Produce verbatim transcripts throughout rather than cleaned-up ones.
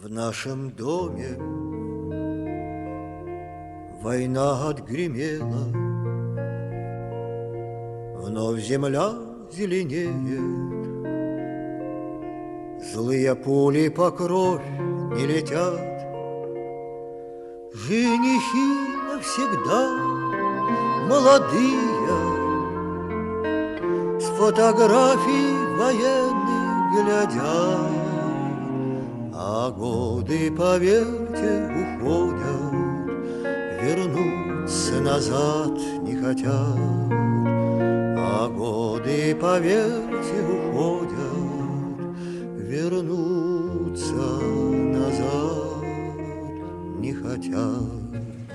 В нашем доме война отгремела, вновь земля зеленеет, злые пули по кровь не летят. Женихи навсегда молодые, с фотографий военных глядят, а годы, поверьте, уходят, вернуться назад не хотят. А годы, поверьте, уходят, вернуться назад не хотят.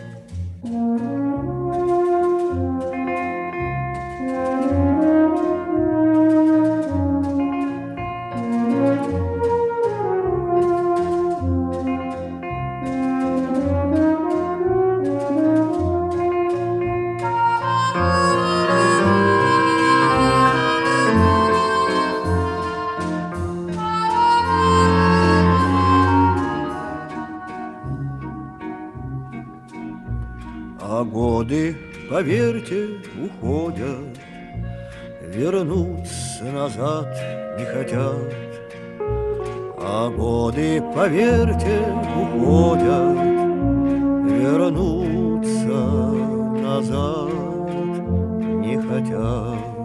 А годы, поверьте, уходят, вернуться назад не хотят. А годы, поверьте, уходят, вернуться назад не хотят.